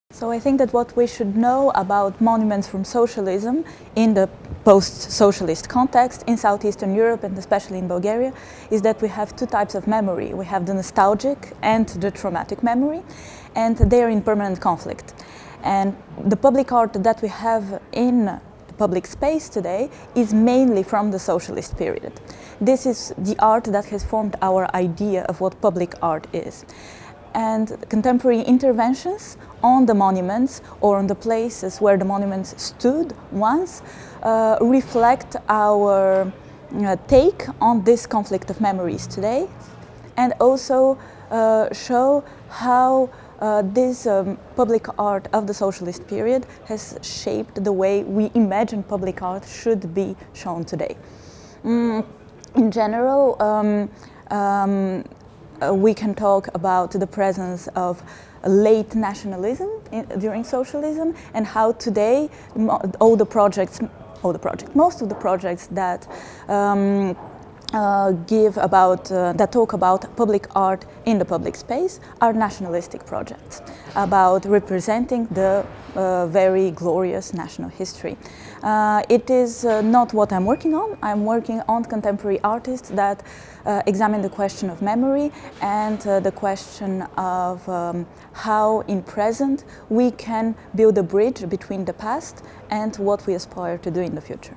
So I think that what we should know about monuments from socialism in the post-socialist context in Southeastern Europe and especially in Bulgaria is that we have two types of memory. We have the nostalgic and the traumatic memory, and they are in permanent conflict. And the public art that we have in the public space today is mainly from the socialist period. This is the art that has formed our idea of what public art is. And contemporary interventions on the monuments or on the places where the monuments stood once reflect our take on this conflict of memories today, and also show how this public art of the socialist period has shaped the way we imagine public art should be shown today. In general, we can talk about the presence of late nationalism during socialism, and how today most of the projects that that talk about public art in the public space are nationalistic projects about representing the very glorious national history. It is not what I'm working on. I'm working on contemporary artists that examine the question of memory and the question of how in present we can build a bridge between the past and what we aspire to do in the future.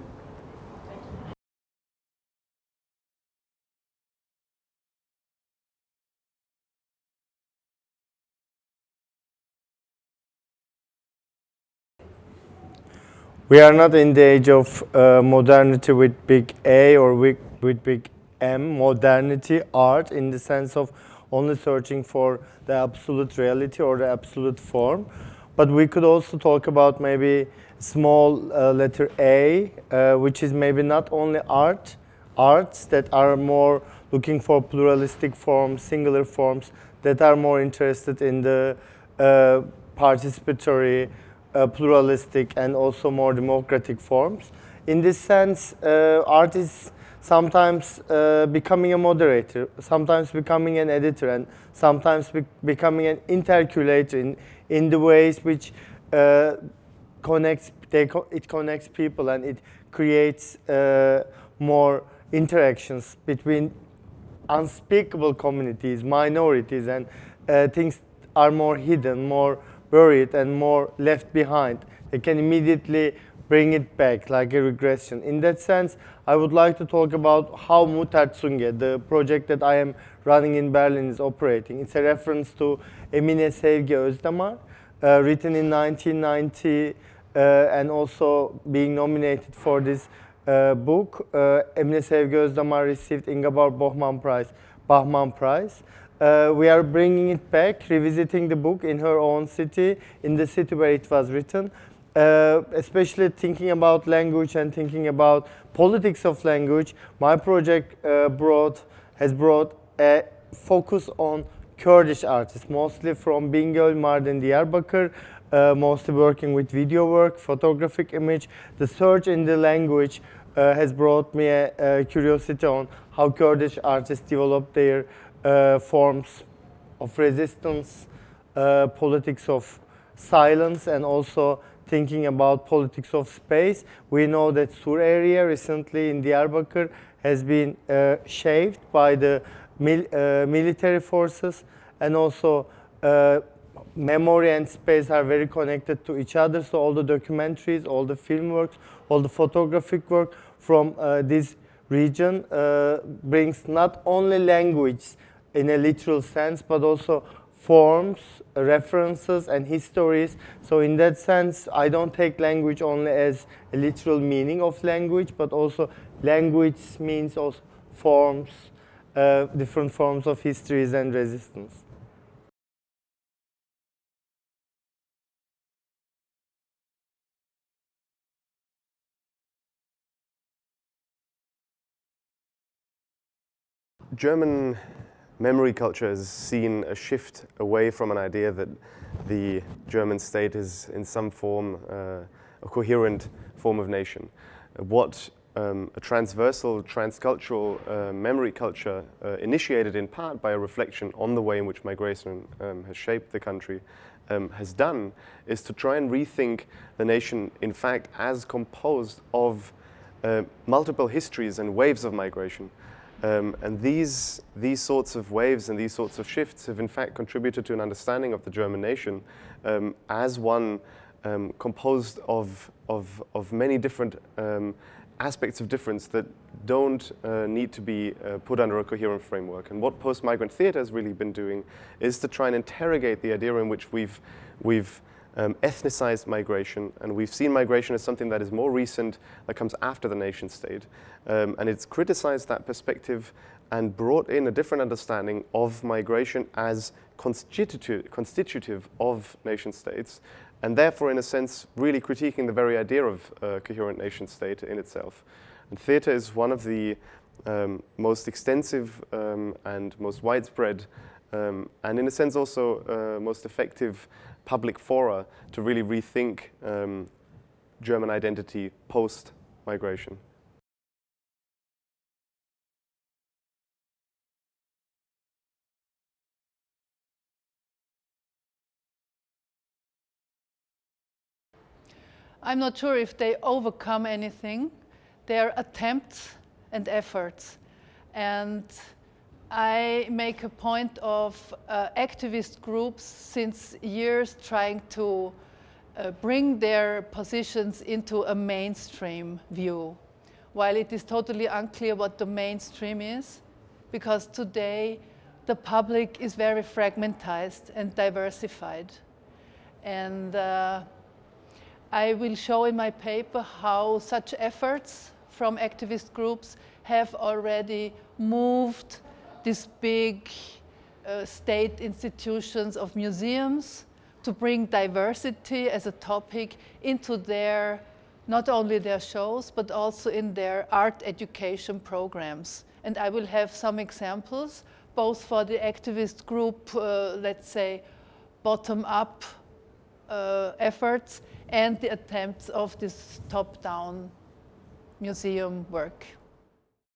We are not in the age of modernity with big A or with big M, modernity, art, in the sense of only searching for the absolute reality or the absolute form. But we could also talk about maybe small letter A, which is maybe not only arts that are more looking for pluralistic forms, singular forms, that are more interested in the participatory, pluralistic, and also more democratic forms. In this sense, art is sometimes becoming a moderator, sometimes becoming an editor, and sometimes becoming an interculator in the ways which it connects people, and it creates more interactions between unspeakable communities, minorities, and things are more hidden, more buried, and more left behind. They can immediately bring it back like a regression. In that sense, I would like to talk about how Mutertsunge, the project that I am running in Berlin, is operating. It's a reference to Emine Sevgi Özdamar, written in 1990 and also being nominated for this book. Emine Sevgi Özdamar received Ingeborg Bachmann Prize. We are bringing it back, revisiting the book in her own city, in the city where it was written, especially thinking about language and thinking about politics of language. My project has brought a focus on Kurdish artists, mostly from Bingöl, Mardin, Diyarbakir, mostly working with video work, photographic image. The search in the language has brought me a curiosity on how Kurdish artists develop their forms of resistance, politics of silence, and also thinking about politics of space. We know that Sur area recently in Diyarbakir has been shaved by the military forces, and also memory and space are very connected to each other. So all the documentaries, all the film works, all the photographic work from this region brings not only language in a literal sense, but also forms, references, and histories. So in that sense, I don't take language only as a literal meaning of language, but also language means also forms, different forms of histories and resistance. German memory culture has seen a shift away from an idea that the German state is in some form a coherent form of nation. What a transversal, transcultural memory culture initiated in part by a reflection on the way in which migration has shaped the country, has done, is to try and rethink the nation, in fact, as composed of multiple histories and waves of migration. And these sorts of waves and these sorts of shifts have in fact contributed to an understanding of the German nation as one composed of many different aspects of difference that don't need to be put under a coherent framework. And what post-migrant theatre has really been doing is to try and interrogate the idea in which we've ethnicized migration, and we've seen migration as something that is more recent, that comes after the nation state. And it's criticized that perspective and brought in a different understanding of migration as constitutive of nation states, and therefore, in a sense, really critiquing the very idea of a coherent nation state in itself. And theatre is one of the most extensive and most widespread, and in a sense also most effective public fora to really rethink German identity post-migration. I'm not sure if they overcome anything. They're attempts and efforts. And I make a point of activist groups since years trying to bring their positions into a mainstream view, while it is totally unclear what the mainstream is, because today the public is very fragmentized and diversified. And I will show in my paper how such efforts from activist groups have already moved these big state institutions of museums to bring diversity as a topic into their, not only their shows, but also in their art education programs. And I will have some examples, both for the activist group, let's say, bottom-up efforts, and the attempts of this top-down museum work.